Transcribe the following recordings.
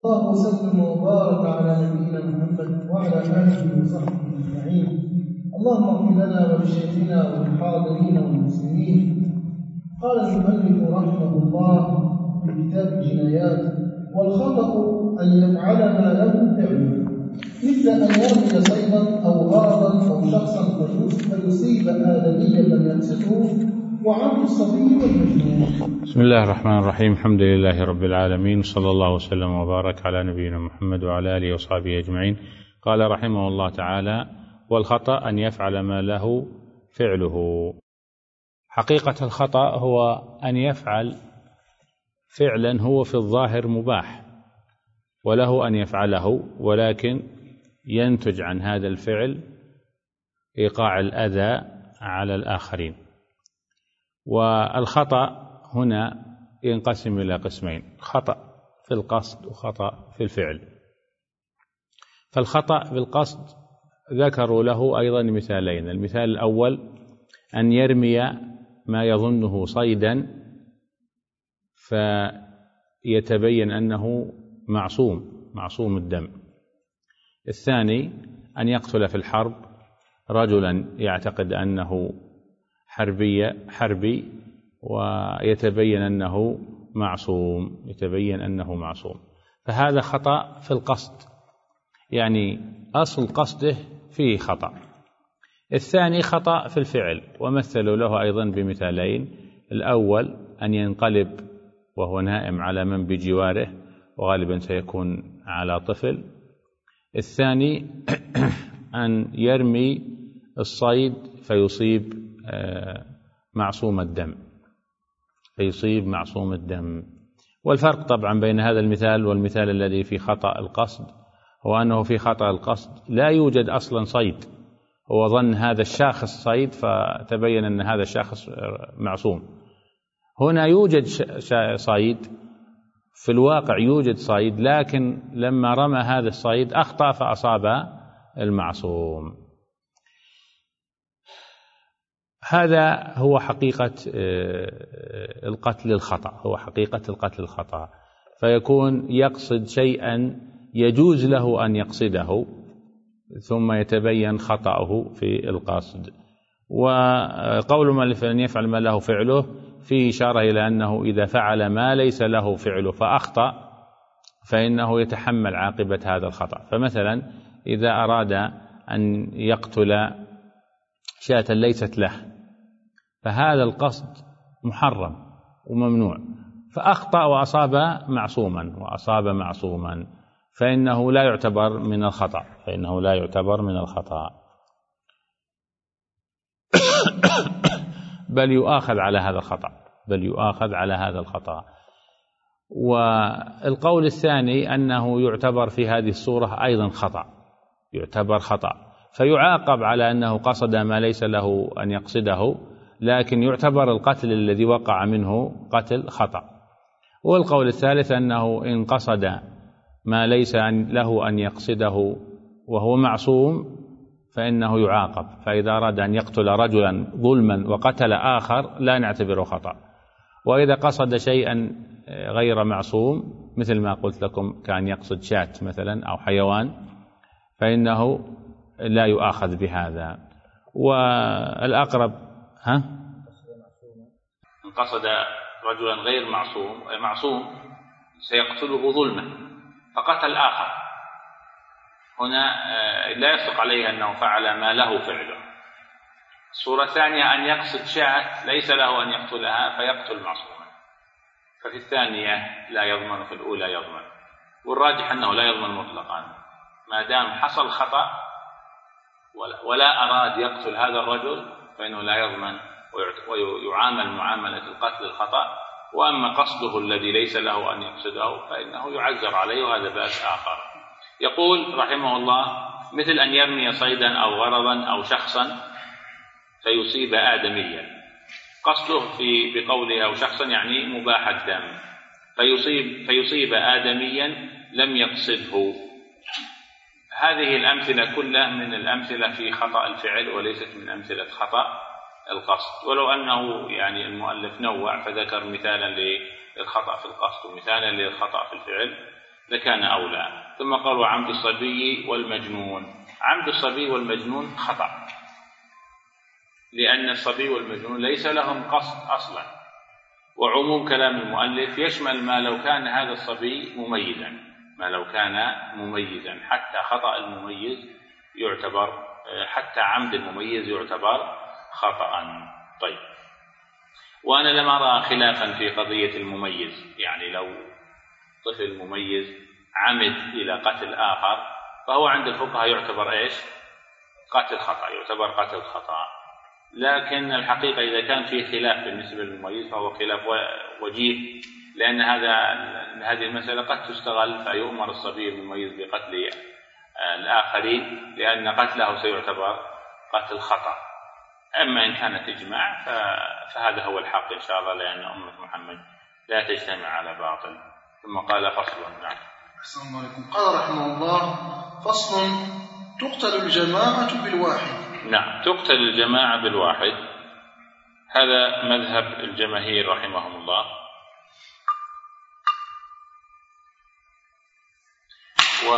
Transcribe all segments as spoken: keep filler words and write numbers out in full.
اللهم وسلم وبارك على نبينا محمد وعلى آله وصحبه أجمعين. اللهم اغفر لنا ولشيخنا وللحاضرين والمسلمين. قال المؤلف رحمه الله في كتاب الجنايات: والخطأ أن يفعل ما له فعله، مثل أن يرمي صيدا أو غرضا أو شخصا فيصيب آدميا لم يقصده، وعن الصبي والمجنون. بسم الله الرحمن الرحيم. الحمد لله رب العالمين، صلى الله وسلم وبارك على نبينا محمد وعلى آله وصحبه أجمعين. قال رحمه الله تعالى: والخطأ أن يفعل ما له فعله. حقيقة الخطأ هو أن يفعل فعلا هو في الظاهر مباح وله أن يفعله، ولكن ينتج عن هذا الفعل إيقاع الأذى على الآخرين. والخطأ هنا ينقسم إلى قسمين: خطأ في القصد وخطأ في الفعل. فالخطأ في القصد ذكروا له أيضا مثالين. المثال الأول أن يرمي ما يظنه صيدا فيتبين أنه معصوم معصوم الدم. الثاني أن يقتل في الحرب رجلا يعتقد أنه حربي حربي ويتبين أنه معصوم يتبين أنه معصوم فهذا خطأ في القصد، يعني أصل قصده فيه خطأ. الثاني خطأ في الفعل، ومثلوا له أيضا بمثالين: الأول أن ينقلب وهو نائم على من بجواره، وغالبا سيكون على طفل. الثاني أن يرمي الصيد فيصيب معصوم الدم فيصيب معصوم الدم. والفرق طبعا بين هذا المثال والمثال الذي في خطأ القصد هو أنه في خطأ القصد لا يوجد أصلا صيد، هو ظن هذا الشاخص صيد فتبين أن هذا الشاخص معصوم. هنا يوجد صيد، في الواقع يوجد صيد، لكن لما رمى هذا الصيد أخطأ فأصاب المعصوم. هذا هو حقيقة القتل الخطأ هو حقيقة القتل الخطأ فيكون يقصد شيئا يجوز له أن يقصده ثم يتبين خطأه في القصد. وقول المؤلف أن يفعل ما له فعله فيه إشارة إلى أنه إذا فعل ما ليس له فعله فأخطأ فإنه يتحمل عاقبة هذا الخطأ. فمثلا إذا أراد أن يقتل شاة ليست له فهذا القصد محرم وممنوع، فأخطأ وأصاب معصوما وأصاب معصوما فإنه لا يعتبر من الخطأ فإنه لا يعتبر من الخطأ بل يؤاخذ على هذا الخطأ بل يؤاخذ على هذا الخطأ. والقول الثاني أنه يعتبر في هذه الصورة أيضا خطأ يعتبر خطأ فيعاقب على أنه قصد ما ليس له أن يقصده، لكن يعتبر القتل الذي وقع منه قتل خطأ. والقول الثالث أنه إن قصد ما ليس له أن يقصده وهو معصوم فإنه يعاقب، فإذا أراد أن يقتل رجلا ظلما وقتل آخر لا نعتبره خطأ. وإذا قصد شيئا غير معصوم مثل ما قلت لكم كان يقصد شاة مثلا أو حيوان فإنه لا يؤاخذ بهذا. والأقرب ها إن قصد رجلا غير معصوم معصوم سيقتله ظلما فقتل آخر، هنا لا يصدق عليه أنه فعل ما له فعله. الصورة الثانية أن يقصد شاة ليس له أن يقتلها فيقتل معصوما، ففي الثانية لا يضمن، في الأولى يضمن. والراجح أنه لا يضمن مطلقا ما دام حصل خطأ ولا أراد يقتل هذا الرجل فإنه لا يضمن ويعامل معاملة القتل الخطأ. وأما قصده الذي ليس له أن يقصده فإنه يعذر عليه، وهذا بأس آخر. يقول رحمه الله: مثل أن يرمي صيدا أو غرضا أو شخصا فيصيب آدميا. قصده في بقوله أو شخصا يعني مباح الدم، فيصيب فيصيب آدميا لم يقصده. هذه الأمثلة كلها من الأمثلة في خطأ الفعل وليست من أمثلة خطأ القصد، ولو أنه يعني المؤلف نوع فذكر مثالا للخطأ في القصد ومثالا للخطأ في الفعل، لكان أولى. ثم قالوا عمد الصبي والمجنون. عمد الصبي والمجنون خطأ، لأن الصبي والمجنون ليس لهم قصد أصلا، وعموم كلام المؤلف يشمل ما لو كان هذا الصبي مميزا، ما لو كان مميزا، حتى خطأ المميز يعتبر، حتى عمد المميز يعتبر خطأ. طيب، وأنا لم أرى خلافا في قضية المميز، يعني لو طفل مميز عمد إلى قتل آخر فهو عند الفقهاء يعتبر إيش؟ قتل خطأ، يعتبر قتل خطأ. لكن الحقيقة إذا كان في خلاف بالنسبة للمميز فهو خلاف وجيه، لأن هذا هذه المسألة قد تستغل فيؤمر الصبي المميز بقتل الآخرين، لأن قتله سيعتبر قتل خطأ. أما إن كانت إجماع فهذا هو الحق إن شاء الله، لأن أمة محمد لا تجتمع على باطل. ثم قال فصل. نعم. السلام عليكم. قال رحمه الله: فصل: تقتل الجماعة بالواحد. نعم، تقتل الجماعة بالواحد، هذا مذهب الجماهير رحمهم الله. و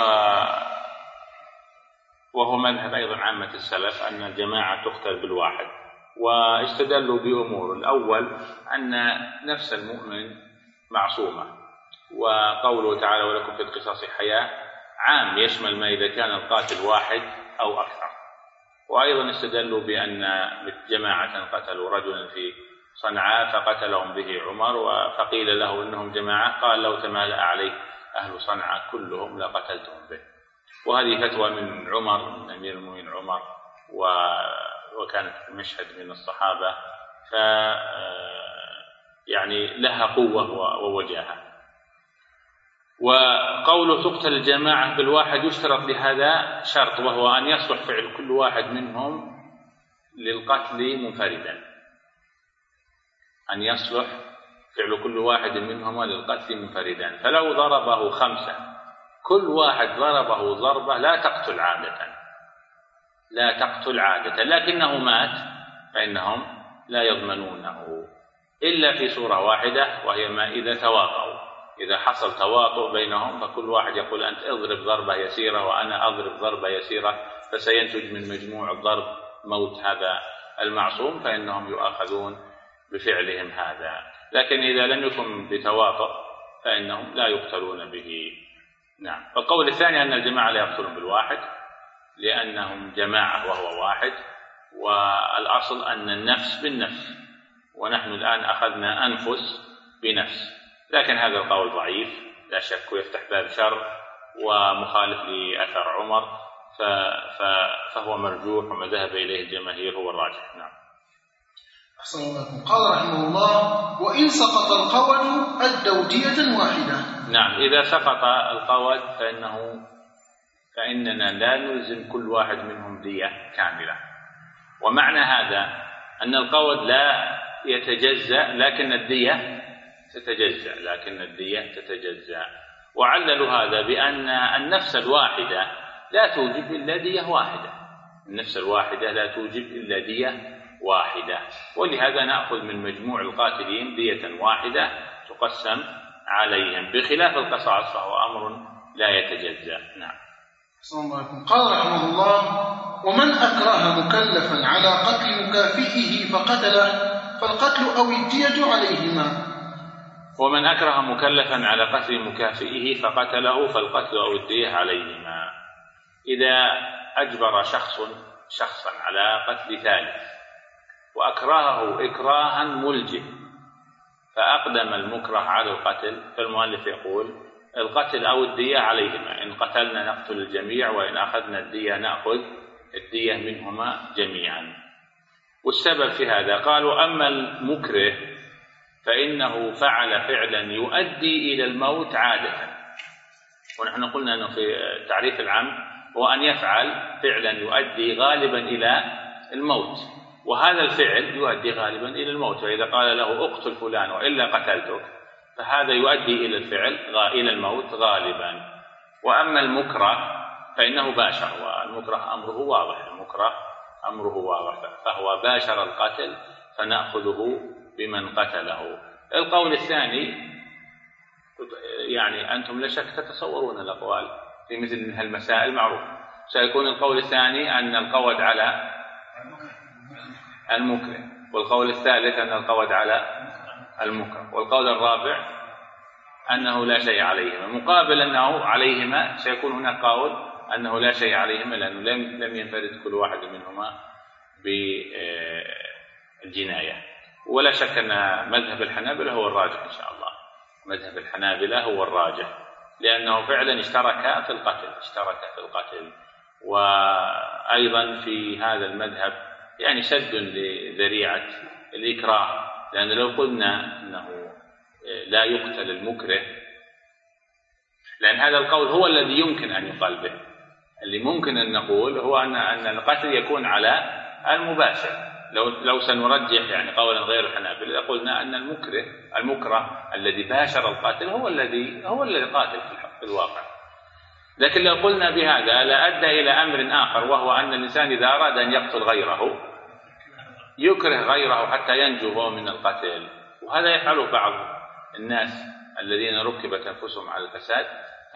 وهو مذهب أيضا عامة السلف أن الجماعة تقتل بالواحد، واستدلوا بأمور. الأول أن نفس المؤمن معصومة، وقوله تعالى: ولكم في القصاص حياة، عام يشمل ما إذا كان القاتل واحد أو أكثر. وأيضا استدلوا بأن جماعة قتلوا رجلا في صنعاء فقتلهم به عمر، فقيل له إنهم جماعة، قال: لو تمالأ عليه أهل صنعاء كلهم لقتلتهم به. وهذه فتوى من عمر، من أمير المؤمنين عمر، وكانت مشهد من الصحابة، ف يعني لها قوة ووجاهة. وقوله تقتل الجماعة بالواحد يشترط لهذا شرط، وهو أن يصلح فعل كل واحد منهم للقتل منفردا، أن يصلح فعل كل واحد منهما للقتل منفردا. فلو ضربه خمسة كل واحد ضربه ضربة لا تقتل عادة، لا تقتل عادة، لكنه مات فإنهم لا يضمنونه إلا في صورة واحدة، وهي ما إذا تواطؤوا، إذا حصل تواطؤ بينهم، فكل واحد يقول: أنت اضرب ضربة يسيرة وأنا أضرب ضربة يسيرة، فسينتج من مجموع الضرب موت هذا المعصوم، فإنهم يؤاخذون بفعلهم هذا. لكن إذا لم يكن بتواطؤ فإنهم لا يقتلون به. نعم. والقول الثاني أن الجماعة لا يقتلون بالواحد لأنهم جماعة وهو واحد، والأصل أن النفس بالنفس، ونحن الآن أخذنا أنفس بنفس، لكن هذا القول ضعيف لا شك، ويفتح باب شر ومخالف لأثر عمر، فهو مرجوح، وما ذهب إليه الجماهير هو الراجح. نعم. أحسن الله. قال رحمه الله: وإن سقط القود أدوا دية واحدة. نعم، إذا سقط القود فإنه فإننا لا نلزم كل واحد منهم دية كاملة. ومعنى هذا أن القود لا يتجزأ لكن الدية تتجزأ، لكن الدية تتجزأ. وعللوا هذا بأن النفس الواحدة لا توجب إلا دية واحدة، النفس الواحدة لا توجب إلا دية واحدة، ولهذا نأخذ من مجموع القاتلين دية واحدة تقسم عليهم، بخلاف القصاص فهو أمر لا يتجزأ. نعم. قال رحمه الله: ومن أكره مكلفا على قتل مكافئه فقتله فالقتل أو الدية عليهما. ومن أكره مكلفا على قتل مكافئه فقتله فالقتل أو الدية عليهما. إذا أجبر شخص شخصا على قتل ثالث وأكرهه إكراها ملجم فأقدم المكره على القتل، فالمؤلف يقول: القتل أو الدية عليهما، إن قتلنا نقتل الجميع، وإن أخذنا الدية نأخذ الدية منهما جميعا. والسبب في هذا قالوا: أما المكره فإنه فعل فعلا يؤدي إلى الموت عادة، ونحن قلنا أنه في تعريف العمد هو أن يفعل فعلا يؤدي غالبا إلى الموت، وهذا الفعل يؤدي غالبا إلى الموت، فإذا قال له اقتل فلان وإلا قتلتك فهذا يؤدي إلى الفعل إلى الموت غالبا. وأما المكره فإنه باشر، والمكره أمره واضح، المكره أمره واضح، فهو باشر القتل فنأخذه بمن قتله. القول الثاني يعني أنتم لا شك تتصورون الأقوال في مثل من هالمسائل معروف. سيكون القول الثاني أن القود على المكره، والقول الثالث أن القود على المكره، والقول الرابع أنه لا شيء عليهما، مقابل أنه عليهما سيكون هناك قول أنه لا شيء عليهما لأنه لم لم ينفرد كل واحد منهما بالجناية. ولا شك أن مذهب الحنابلة هو الراجح إن شاء الله، مذهب الحنابلة هو الراجح لأنه فعلا اشترك في القتل اشترك في القتل وأيضا في هذا المذهب يعني سد لذريعة الإكراه، لأن لو قلنا أنه لا يقتل المكره، لأن هذا القول هو الذي يمكن أن يقال به، اللي ممكن أن نقول هو أن أن القتل يكون على المباشر. لو لو سنرجح يعني قولا غير الحنابلة قلنا أن المكره المكره الذي باشر القتل هو الذي هو الذي قاتل في الواقع. لكن لو قلنا بهذا لأدى إلى أمر آخر، وهو أن الإنسان إذا أراد أن يقتل غيره يكره غيره حتى ينجو هو من القتل، وهذا يفعله بعض الناس الذين ركبت أنفسهم على الفساد.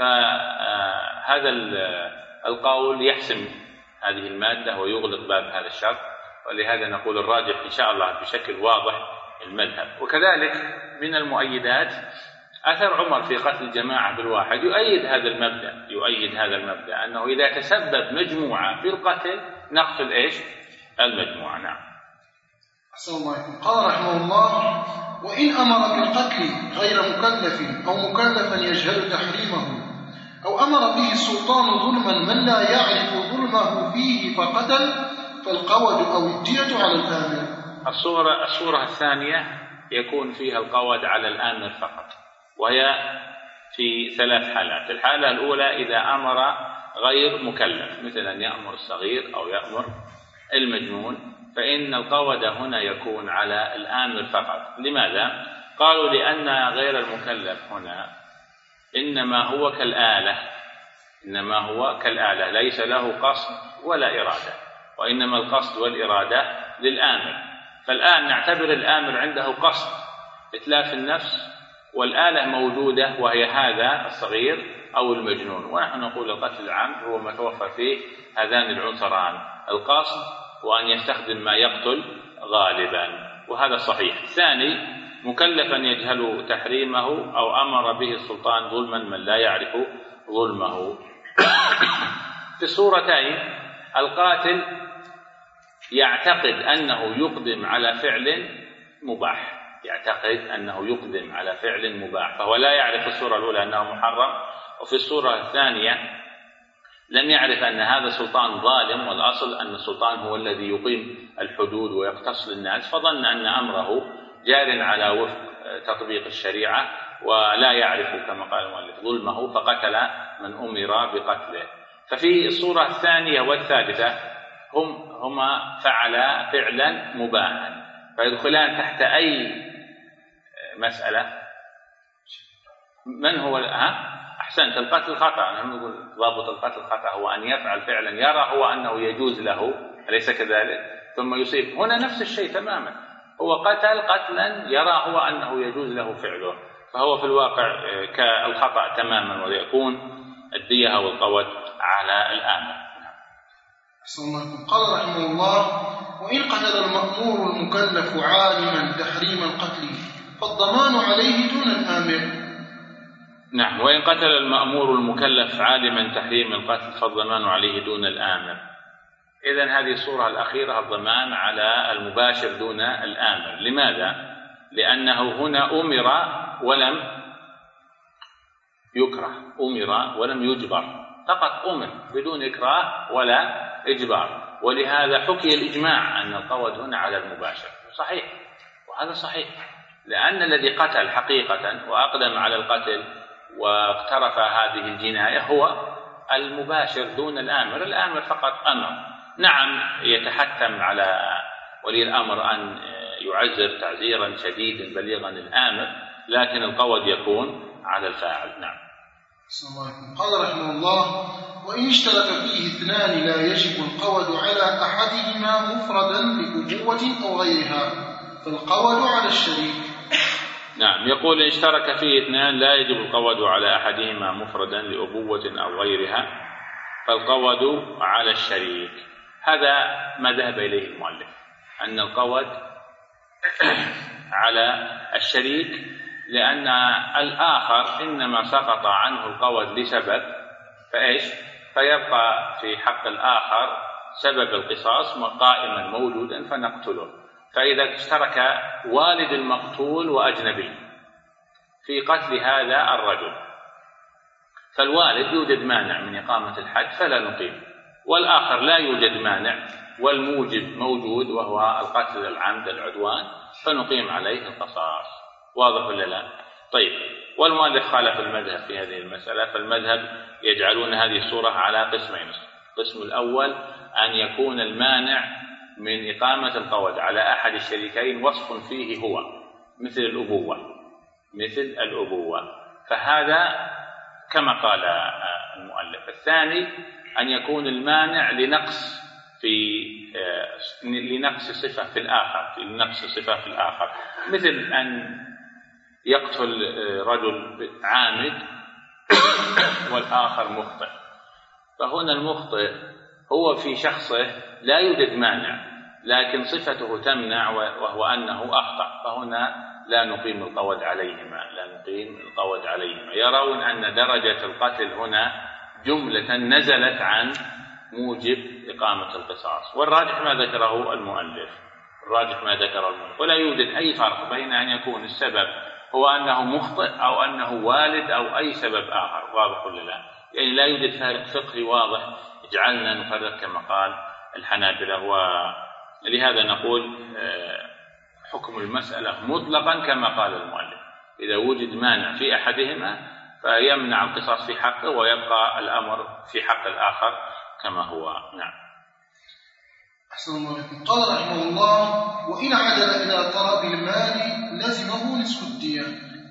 فهذا القول يحسم هذه المادة ويغلق باب هذا الشر، ولهذا نقول الراجح إن شاء الله بشكل واضح المذهب. وكذلك من المؤيدات أثر عمر في قتل جماعة بالواحد يؤيد هذا المبدأ يؤيد هذا المبدأ أنه إذا تسبب مجموعة في القتل نقتل إيش المجموعة. نعم. أحسن الله عليكم. قال رحمه الله: وإن أمر بالقتل غير مكلف أو مكلفا يجهل تحريمه أو أمر به السلطان ظلما من لا يعرف ظلمه فيه فقتل فالقود أو الدية على الآمر. الصورة الصورة الثانية يكون فيها القود على الآمر فقط، وهي في ثلاث حالات. الحالة الأولى إذا أمر غير مكلف، مثل أن يأمر الصغير أو يأمر المجنون، فإن القود هنا يكون على الآمر فقط. لماذا؟ قالوا لأن غير المكلف هنا إنما هو كالآلة إنما هو كالآلة ليس له قصد ولا إرادة، وإنما القصد والإرادة للآمر. فالآن نعتبر الآمر عنده قصد إتلاف النفس، والآلة موجودة وهي هذا الصغير أو المجنون، ونحن نقول القتل العام هو ما توفر فيه هذان العنصران، القصد وأن يستخدم ما يقتل غالبا، وهذا صحيح. الثاني مكلفا يجهل تحريمه أو أمر به السلطان ظلما من لا يعرف ظلمه. في الصورتين القاتل يعتقد أنه يقدم على فعل مباح يعتقد أنه يقدم على فعل مباح فهو لا يعرف في الصورة الأولى أنه محرم، وفي الصورة الثانية لم يعرف أن هذا السلطان ظالم، والأصل أن السلطان هو الذي يقيم الحدود ويقتص للناس، فظن أن أمره جار على وفق تطبيق الشريعة ولا يعرف كما قال المؤلف ظلمه فقتل من أمر بقتله. ففي الصورة الثانية والثالثة هم هما فعلا فعلا مباحا، فيدخلان تحت أي مسألة. من هو ها؟ أحسنت، القتل خطأ. نحن نقول ضابط القتل خطأ هو أن يفعل فعلا يرى هو أنه يجوز له، أليس كذلك؟ ثم يصيب. هنا نفس الشيء تماما، هو قتل قتلا يرى هو أنه يجوز له فعله، فهو في الواقع كالخطأ تماما، ويكون الدية أو القود على الآمر. قال رحمه الله: وإن قتل المأمور المكلف عالما تحريم القتل فالضمان عليه دون الآمر. نعم، وإن قتل المأمور المكلف عالما تحريم القتل فالضمان عليه دون الآمر. إذن هذه الصورة الأخيرة الضمان على المباشر دون الآمر. لماذا؟ لأنه هنا أمر ولم يكره، أمر ولم يجبر، فقط أمر بدون إكراه ولا إجبار، ولهذا حكي الإجماع أن القود هنا على المباشر. صحيح، وهذا صحيح، لأن الذي قتل حقيقة وأقدم على القتل واقترف هذه الجناية هو المباشر دون الآمر. الآمر فقط أمر. نعم، يتحتم على ولي الأمر أن يعزر تعزيرا شديدا بليغا الآمر، لكن القود يكون على الفاعل. نعم. قال رحمه الله: وإن اشترك فيه اثنان لا يجب القود على أحدهما مفردا لأبوة أو غيرها، فالقود على الشريك. نعم. يقول إن اشترك فيه اثنان لا يجب القود على أحدهما مفردا لأبوة أو غيرها فالقود على الشريك. هذا ما ذهب إليه المؤلف، أن القود على الشريك، لأن الآخر إنما سقط عنه القود لسبب، فإيش؟ فيبقى في حق الآخر سبب القصاص قائما موجودا فنقتله. فإذا اشترك والد المقتول وأجنبي في قتل هذا الرجل، فالوالد يوجد مانع من إقامة الحد فلا نقيم، والآخر لا يوجد مانع والموجب موجود وهو القتل العمد العدوان فنقيم عليه القصاص. واضح ولا لا؟ طيب. والمؤلف خالف المذهب في هذه المسألة، فالمذهب يجعلون هذه الصورة على قسمين. القسم الأول أن يكون المانع من إقامة القود على أحد الشريكين وصف فيه هو مثل الأبوة مثل الأبوة فهذا كما قال المؤلف. الثاني أن يكون المانع لنقص في لنقص صفة في الآخر في لنقص صفة في الآخر مثل أن يقتل رجل عامد والآخر مخطئ، فهنا المخطئ هو في شخصه لا يوجد مانع لكن صفته تمنع وهو أنه أخطأ، فهنا لا نقيم القود عليهما لا نقيم القود عليهما. يرون أن درجة القتل هنا جملة نزلت عن موجب إقامة القصاص، والراجح ما ذكره المؤلف الراجح ما ذكره المؤلف ولا يوجد أي فرق بين أن يكون السبب هو أنه مخطئ أو أنه والد أو أي سبب آخر. واضح ولا لا؟ يعني لا يوجد فارق فقهي واضح يجعلنا نفرق كما قال الحنابلة، ولهذا نقول حكم المسألة مطلقا كما قال المؤلف، إذا وجد مانع في أحدهما فيمنع القصاص في حقه ويبقى الأمر في حق الآخر كما هو. نعم. أحسن الله عليكم. قال رحمه الله: وإن عدل إلى طلب المال لزمه نصف الدية.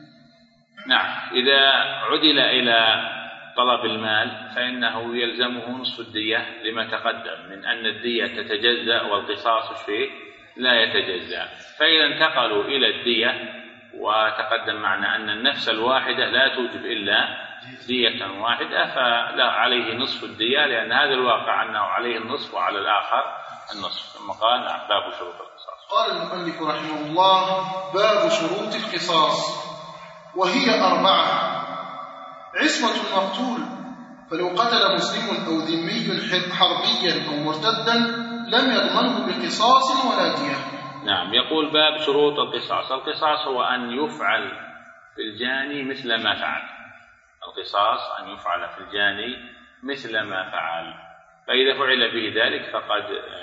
نعم. إذا عدل إلى طلب المال فإنه يلزمه نصف الدية لما تقدم من أن الدية تتجزأ والقصاص فيه لا يتجزأ. فإذا انتقلوا إلى الدية وتقدم معنا أن النفس الواحدة لا توجب إلا دية واحدة فلا عليه نصف الدية، لأن هذا الواقع أنه عليه النصف وعلى الآخر النصف. ثم قال باب شروط القصاص. قال المؤلف رحمه الله: باب شروط القصاص، وهي أربعة: عصمة المقتول، فلو قتل مسلم أو ذمي حربيا أو مرتدا لم يضمنه بقصاص ولا دية. نعم. يقول باب شروط القصاص. القصاص هو أن يفعل في الجاني مثل ما فعل القصاص أن يفعل في الجاني مثل ما فعل، فإذا فعل به ذلك فقد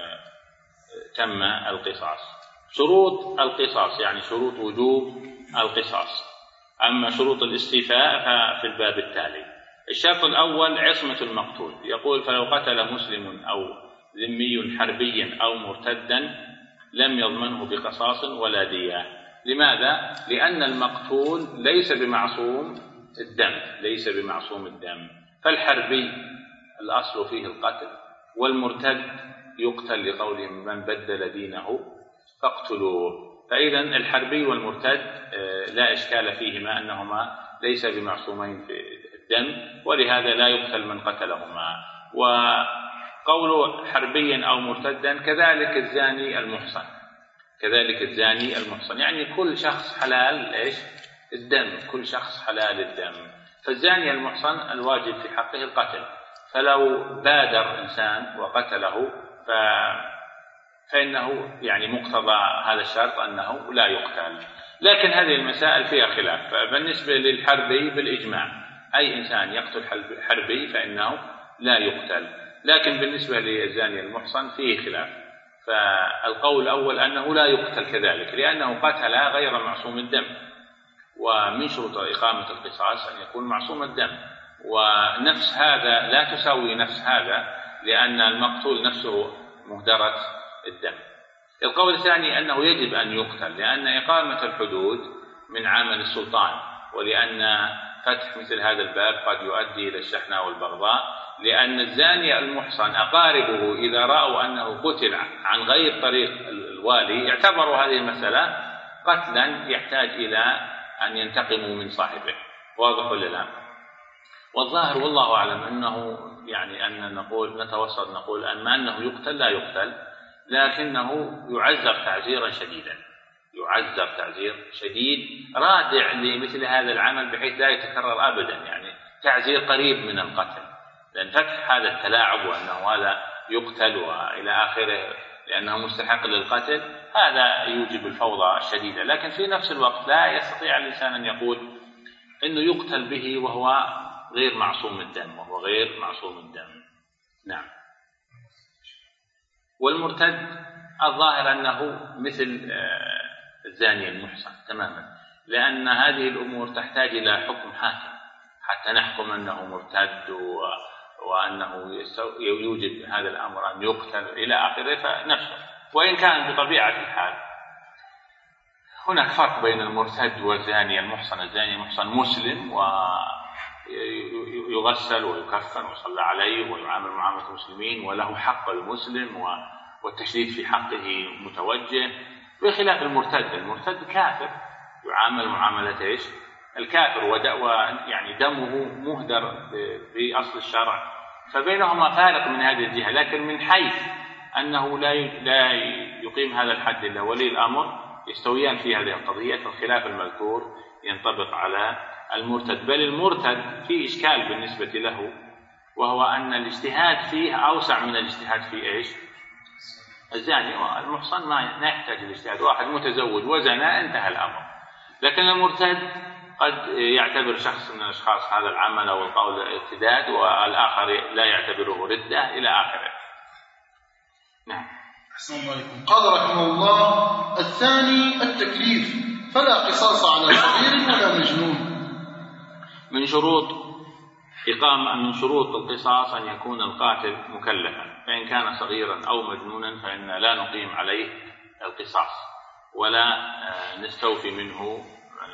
تم القصاص. شروط القصاص يعني شروط وجوب القصاص. أما شروط الاستيفاء ففي الباب التالي. الشرط الأول عصمة المقتول. يقول فلو قتل مسلم أو ذمي حربيا أو مرتدا لم يضمنه بقصاص ولا دية. لماذا؟ لأن المقتول ليس بمعصوم الدم ليس بمعصوم الدم فالحربي الأصل فيه القتل، والمرتد يقتل لقوله من بدل دينه فاقتلوه. فإذا الحربي والمرتد لا إشكال فيهما أنهما ليس بمعصومين في الدم، ولهذا لا يقتل من قتلهما. وقول حربيا أو مرتدا كذلك الزاني المحصن كذلك الزاني المحصن يعني كل شخص حلال إيش الدم كل شخص حلال الدم. فالزاني المحصن الواجب في حقه القتل، فلو بادر إنسان وقتله ف... فإنه يعني مقتضى هذا الشرط أنه لا يقتل. لكن هذه المسائل فيها خلاف. بالنسبة للحربي بالإجماع أي إنسان يقتل حربي فإنه لا يقتل، لكن بالنسبة للزاني المحصن فيه خلاف. فالقول الأول أنه لا يقتل كذلك لأنه قتل غير معصوم الدم، ومن شروط إقامة القصاص أن يكون معصوم الدم، ونفس هذا لا تساوي نفس هذا لأن المقتول نفسه مهدرة الدم. القول الثاني أنه يجب أن يقتل لأن إقامة الحدود من عمل السلطان، ولأن فتح مثل هذا الباب قد يؤدي إلى الشحناء والبغضاء، لأن الزاني المحصن أقاربه إذا رأوا أنه قتل عن غير طريق الوالي اعتبروا هذه المسألة قتلا يحتاج إلى أن ينتقموا من صاحبه. واضح ولا لا؟ والظاهر والله أعلم أنه يعني أن نقول نتوسط نقول أن ما أنه يقتل لا يقتل، لكنه يعذر تعزيرا شديدا، يعذر تعزير شديد رادع لمثل هذا العمل بحيث لا يتكرر أبدا، يعني تعزير قريب من القتل، لأن فتح هذا التلاعب وأنه هذا يقتل وإلى آخره لأنه مستحق للقتل هذا يوجب الفوضى الشديدة. لكن في نفس الوقت لا يستطيع الإنسان أن يقول أنه يقتل به وهو غير معصوم الدم، وهو غير معصوم الدم. نعم. والمرتد الظاهر أنه مثل الزاني المحصن تماما، لأن هذه الأمور تحتاج إلى حكم حاكم حتى نحكم أنه مرتد و... وأنه يوجب هذا الأمر أن يقتل إلى آخره. فنفسه وإن كان بطبيعة الحال هناك فرق بين المرتد والزاني المحصن. الزاني المحصن مسلم ويغسل ويكفن ويصلى عليه ويعامل معاملة المسلمين وله حق المسلم والتشديد في حقه متوجه، بخلاف المرتد. المرتد كافر يعامل معاملة إيش؟ الكافر، ويعني دمه مهدر بأصل الشرع، فبينهما فارق من هذه الجهة. لكن من حيث أنه لا لا يقيم هذا الحد إلا ولي الأمر يستويان في هذه القضية، فالخلاف المذكور ينطبق على المرتد. بل المرتد في إشكال بالنسبة له، وهو أن الاجتهاد فيه أوسع من الاجتهاد في إيش؟ الزاني. والمحصن ما يحتاج الاجتهاد، واحد متزوج وزنا انتهى الأمر. لكن المرتد قد يعتبر شخص من الأشخاص هذا العمل أو القول ارتداد، والآخر لا يعتبره ردة إلى آخره. نعم. أحسن الله عليكم. قال رحمه الله: الثاني التكليف، فلا قصاص على صغير ولا مجنون. من شروط إقامة من شروط القصاص أن يكون القاتل مكلفا، فإن كان صغيرا أو مجنونا فإن لا نقيم عليه القصاص ولا نستوفي منه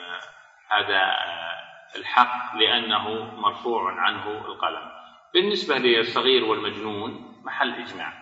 هذا الحق لأنه مرفوع عنه القلم. بالنسبة للصغير والمجنون محل إجماع،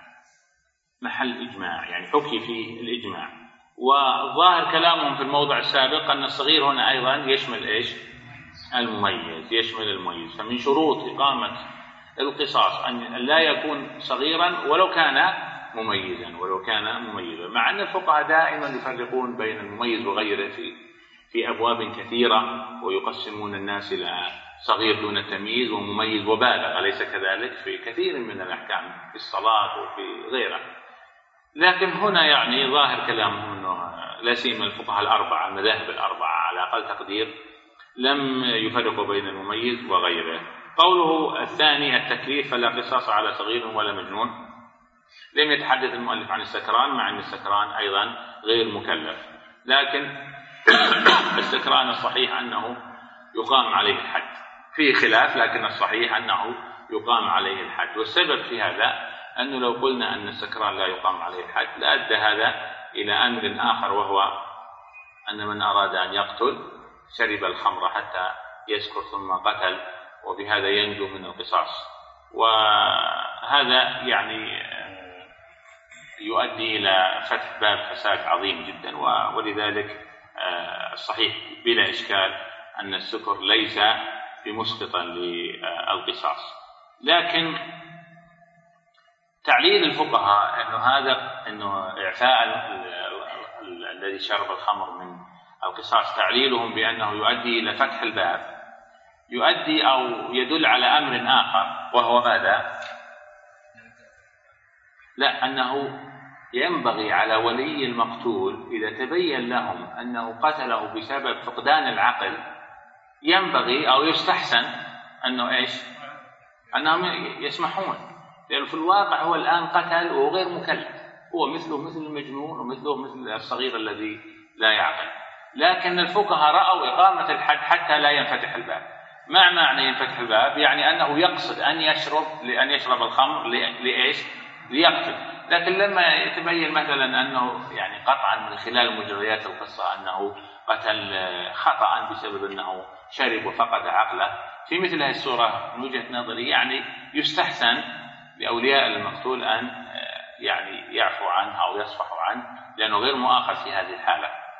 محل إجماع يعني حكي فيه الإجماع. وظاهر كلامهم في الموضع السابق أن الصغير هنا أيضا يشمل إيش؟ المميز، يشمل المميز. فمن شروط إقامة القصاص أن لا يكون صغيرا ولو كان مميزا، ولو كان مميزا، مع أن الفقهاء دائما يفرقون بين المميز وغيره في في أبواب كثيرة، ويقسمون الناس إلى صغير دون تمييز ومميز وبالغ، أليس كذلك في كثير من الأحكام في الصلاة وفي غيرها. لكن هنا يعني ظاهر كلامهم أنه لا سيما الفقهاء الأربعة المذاهب الأربعة على أقل تقدير لم يفرقوا بين المميز وغيره. قوله الثاني التكليف، فلا قصاص على صغير ولا مجنون، لم يتحدث المؤلف عن السكران، مع أن السكران أيضا غير مكلف. لكن السكران الصحيح أنه يقام عليه الحد، فيه خلاف لكن الصحيح أنه يقام عليه الحد. والسبب في هذا أنه لو قلنا أن السكران لا يقام عليه الحد لأدى هذا إلى أمر آخر، وهو أن من أراد أن يقتل شرب الخمر حتى يسكر ثم قتل، وبهذا ينجو من القصاص. وهذا يعني يؤدي إلى فتح باب فساد عظيم جدا. ولذلك الصحيح بلا إشكال أن السكر ليس بمسقطا للقصاص. لكن تعليل الفقهاء أنه هذا أنه إعفاء الذي شرب الخمر من القصاص، تعليلهم بأنه يؤدي إلى فتح الباب، يؤدي أو يدل على أمر آخر، وهو ماذا؟ لا، أنه ينبغي على ولي المقتول إذا تبين لهم أنه قتله بسبب فقدان العقل، ينبغي أو يستحسن أنه إيش؟ أنهم يسمحون، لأنه في الواقع هو الآن قتل وهو غير مكلف، هو مثله مثل المجنون ومثله مثل الصغير الذي لا يعقل. لكن الفقهاء رأوا إقامة الحد حتى لا ينفتح الباب. ما معنى ينفتح الباب؟ يعني أنه يقصد أن يشرب لأن يشرب الخمر لإيش؟ ليقتل. لكن لما يتبين مثلا أنه يعني قطعا من خلال مجريات القصة أنه قتل خطأ بسبب أنه شرب وفقد عقله، في مثل هذه الصورة من وجهة نظري يعني يستحسن لأولياء المقتول أن يعني يعفو عنه أو يصفحوا عنه، لأنه غير مؤاخذ في هذه الحالة.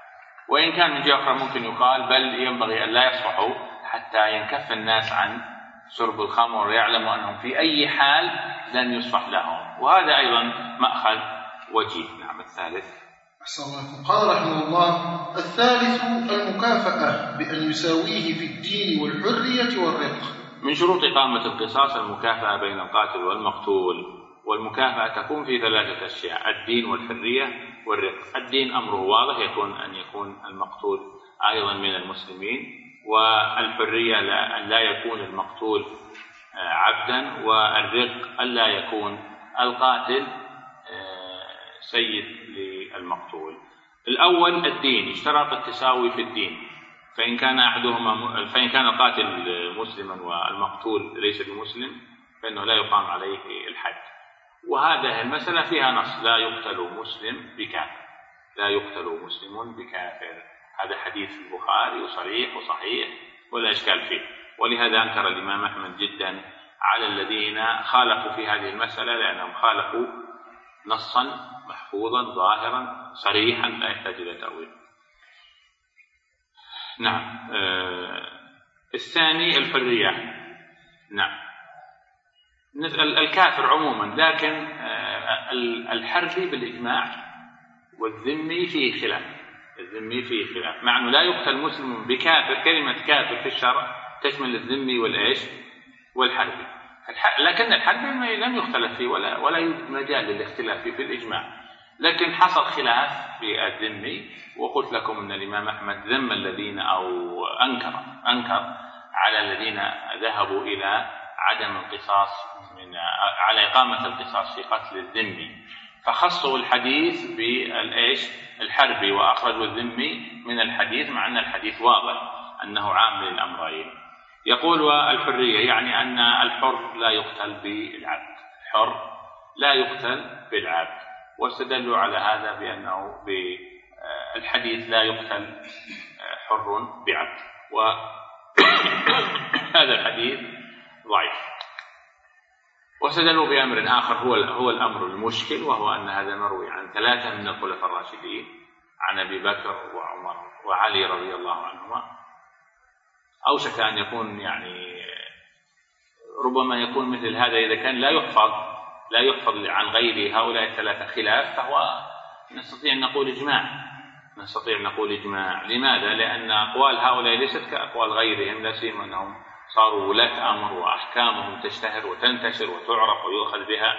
وإن كان من جهة أخرى ممكن يقال بل ينبغي أن لا يصفحوا حتى ينكف الناس عن شرب الخمر ويعلموا أنهم في أي حال لن يصفح لهم، وهذا أيضا مأخذ وجيه. نعم. الثالث. قال رحمه الله: الثالث المكافأة بأن يساويه في الدين والحرية والرق. من شروط إقامة القصاص المكافأة بين القاتل والمقتول، والمكافأة تكون في ثلاثة أشياء: الدين والحرية والرق. الدين أمره واضح، يكون أن يكون المقتول أيضا من المسلمين، والحرية أن لا يكون المقتول عبدا، والرق أن لا يكون القاتل سيد للمقتول. الأول الدين، اشترط التساوي في الدين، فإن كان أحدهما فإن كان القاتل مسلما والمقتول ليس بمسلم فإنه لا يقام عليه الحد. وهذه المسألة فيها نص: لا يقتل مسلم بكافر، لا يقتل مسلم بكافر. هذا حديث البخاري وصريح وصحيح ولا إشكال فيه. ولهذا أنكر الإمام أحمد جدا على الذين خالفوا في هذه المسألة، لأنهم خالفوا نصا محفوظا ظاهرا صريحا لا يحتاج إلى تأويل. نعم. آه الثاني الحرية. نعم. الكافر عموما، لكن آه الحربي بالإجماع، والذمي فيه خلاف. الذمي فيه خلاف، مع أنه لا يقتل مسلم بكافر. كلمة كافر في الشرع تشمل الذمي والإيش والحربي، لكن الحربي لم يختلف فيه ولا ولا يوجد مجال للاختلاف فيه في الإجماع. لكن حصل خلاف في الذمي، وقلت لكم أن الإمام أحمد ذم الذين أو أنكر أنكر على الذين ذهبوا إلى عدم القصاص من على إقامة القصاص في قتل الذمي، فخصوا الحديث بالإيش الحربي وأخرجوا الذمي من الحديث، مع أن الحديث واضح أنه عام للأمرين. يقول: والحرية يعني أن الحر لا يقتل بالعبد، الحر لا يقتل بالعبد. واستدلوا على هذا بأنه بالحديث لا يقتل حر بعبد، وهذا الحديث ضعيف. واستدلوا بأمر آخر هو هو الأمر المشكل، وهو أن هذا مروي عن ثلاثة من الخلفاء الراشدين، عن أبي بكر وعمر وعلي رضي الله عنهما. أوشك أن يكون يعني ربما يكون مثل هذا إذا كان لا يحفظ لا يحفظ عن غير هؤلاء الثلاثة خلاف، فهو نستطيع أن نقول إجماع نستطيع أن نقول إجماع. لماذا؟ لأن أقوال هؤلاء ليست كأقوال غيرهم، لا سيما أنهم صاروا ولاة أمر وأحكامهم تشتهر وتنتشر وتعرف ويؤخذ بها.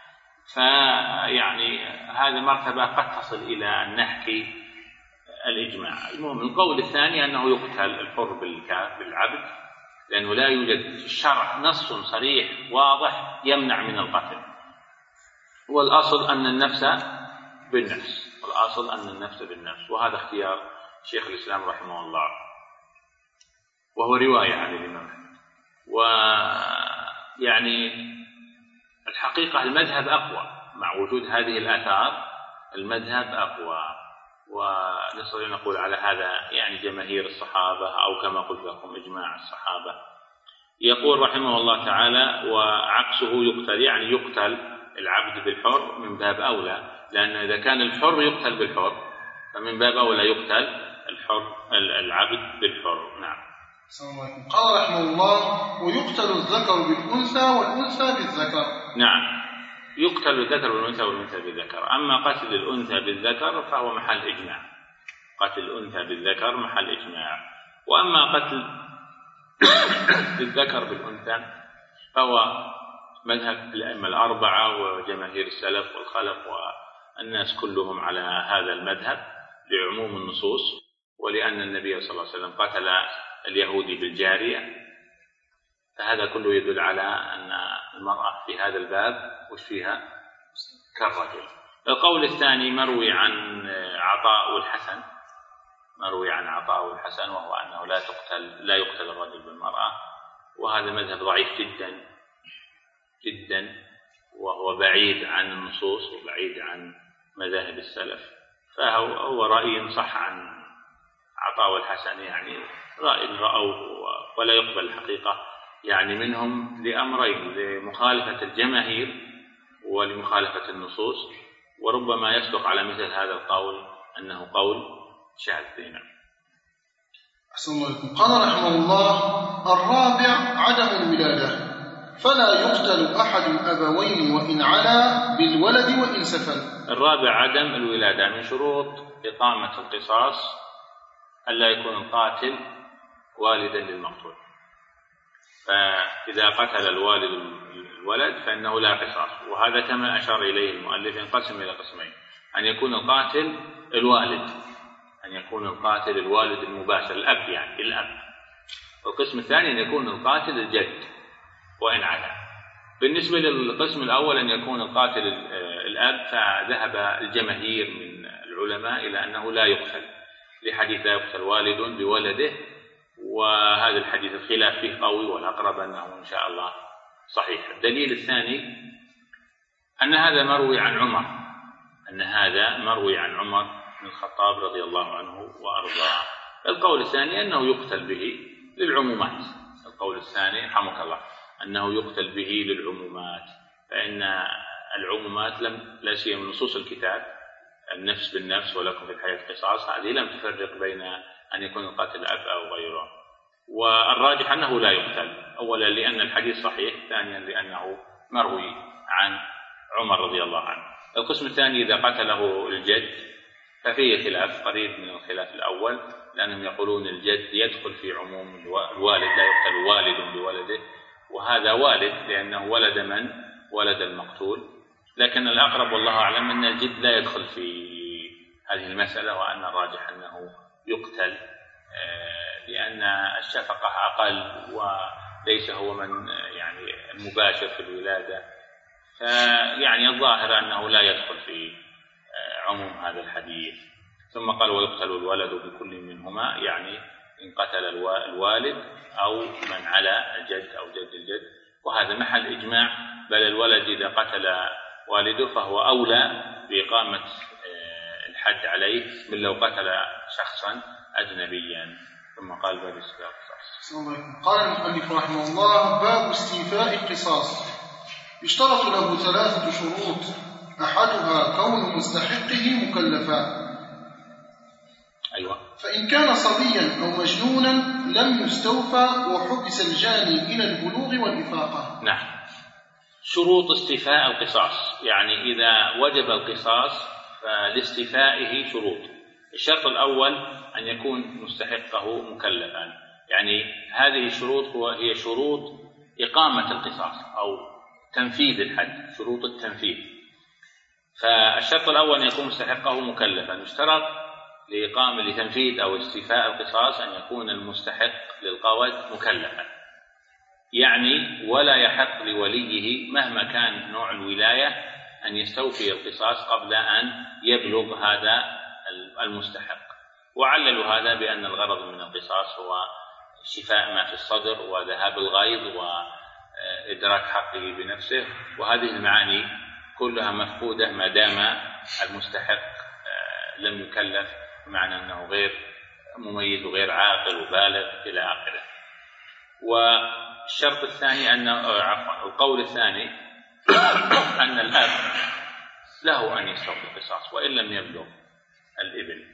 فيعني هذه مرتبة قد تصل إلى أن نحكي الإجماع. المهم القول الثاني أنه يقتل الحر بالعبد، لأنه لا يوجد في الشرع نص صريح واضح يمنع من القتل. والأصل أن النفس بالنفس والأصل أن النفس بالنفس وهذا اختيار شيخ الإسلام رحمه الله، وهو رواية عن الإمام. ويعني الحقيقة المذهب أقوى مع وجود هذه الآثار، المذهب أقوى، ونستطيع نقول على هذا يعني جماهير الصحابة، أو كما قلت لكم إجماع الصحابة. يقول رحمه الله تعالى: وعكسه يقتل، يعني يقتل العبد بالحر من باب أولى، لأن إذا كان الحر يقتل بالحر فمن باب أولى يقتل الحر العبد بالحر. نعم. قال رحمه الله: ويقتل الذكر بالأنثى والأنثى بالذكر. نعم، يقتل الذكر بالأنثى والأنثى بالذكر. أما قتل الأنثى بالذكر فهو محل إجماع، قتل الأنثى بالذكر محل إجماع. وأما قتل الذكر بالأنثى فهو مذهب الأئمة الأربعة وجماهير السلف والخلف والناس كلهم على هذا المذهب لعموم النصوص، ولأن النبي صلى الله عليه وسلم قتل اليهودي بالجارية، فهذا كله يدل على أن المرأة في هذا الباب وش فيها كالرجل. القول الثاني مروي عن عطاء والحسن مروي عن عطاء والحسن وهو أنه لا تقتل لا يقتل الرجل بالمرأة، وهذا مذهب ضعيف جدا جدا، وهو بعيد عن النصوص وبعيد عن مذاهب السلف. فهو رأي صح عن عطاء والحسن، يعني رأي رأوه ولا يقبل الحقيقة يعني منهم لأمرين: لمخالفة الجماهير ولمخالفة النصوص. وربما يصدق على مثل هذا القول أنه قول شهادتين. أحسن الله عليكم. قال رحمه الله: الرابع عدم الولادة، فلا يقتل أحد الأبوين وإن علا بالولد وإن سفل. الرابع عدم الولادة. من شروط إقامة القصاص ألا يكون القاتل والدا للمقتول، فإذا قتل الوالد الولد فإنه لا قصاص، وهذا كما أشار إليه المؤلف ينقسم إلى قسمين: أن يكون القاتل الوالد، أن يكون القاتل الوالد المباشر الأب، يعني الأب. والقسم الثاني أن يكون القاتل الجد وإن علا. بالنسبة للقسم الأول أن يكون القاتل الأب، فذهب الجماهير من العلماء إلى أنه لا يقتل، لحديث لا يقتل والد بولده، وهذا الحديث الخلاف فيه قوي، والأقرب أنه إن شاء الله صحيح. الدليل الثاني أن هذا مروي عن عمر، أن هذا مروي عن عمر بن الخطاب رضي الله عنه وأرضاه. القول الثاني أنه يقتل به للعمومات، القول الثاني رحمك الله أنه يقتل به للعمومات، فإن العمومات لم لا سيما نصوص الكتاب النفس بالنفس ولكم في الحياة قصاص، هذه لم تفرق بين أن يكون القاتل أب أو غيره. والراجح أنه لا يقتل، أولا لأن الحديث صحيح، ثانيا لأنه مروي عن عمر رضي الله عنه. القسم الثاني إذا قتله الجد ففيه خلاف قريب من الخلاف الأول، لأنهم يقولون الجد يدخل في عموم الوالد، لا يقتل والد بولده، وهذا والد لأنه ولد من ولد المقتول. لكن الأقرب والله أعلم أن الجد لا يدخل في هذه المسألة، وأن الراجح أنه يقتل، لأن الشفقة أقل وليس هو من يعني المباشر في الولادة، فيعني الظاهر أنه لا يدخل في عموم هذا الحديث. ثم قال: ويقتل الولد بكل منهما، يعني إن قتل الوالد أو من على الجد أو جد الجد، وهذا محل إجماع، بل الولد إذا قتل والده فهو أولى بإقامة الحد عليه من لو قتل شخصا أجنبيا. ثم قال: باب استيفاء القصاص. قال المؤلف رحمه الله: باب استيفاء القصاص. يشترط له ثلاثة شروط، أحدها كون مستحقه مكلفا. أيوة. فإن كان صبيا أو مجنونا لم يستوفى وحبس الجاني إلى البلوغ والإفاقة. نعم. شروط استيفاء القصاص، يعني إذا وجب القصاص فلاستيفائه شروط. الشرط الأول أن يكون مستحقه مكلفا، يعني هذه الشروط هو هي شروط إقامة القصاص أو تنفيذ الحد، شروط التنفيذ. فالشرط الأول أن يكون مستحقه مكلفا. يشترط لإقامة لتنفيذ أو استيفاء القصاص أن يكون المستحق للقود مكلفا، يعني ولا يحق لوليه مهما كان نوع الولاية أن يستوفي القصاص قبل أن يبلغ هذا المستحق. وعللوا هذا بأن الغرض من القصاص هو شفاء ما في الصدر وذهاب الغيظ وإدراك حقه بنفسه، وهذه المعاني كلها مفقودة ما دام المستحق لم يكلف، بمعنى أنه غير مميز وغير عاقل وبالغ إلى آخره. والشرط الثاني أن عفوا القول الثاني أن الأب له أن يستوفي القصاص وإن لم يبلغ الابن،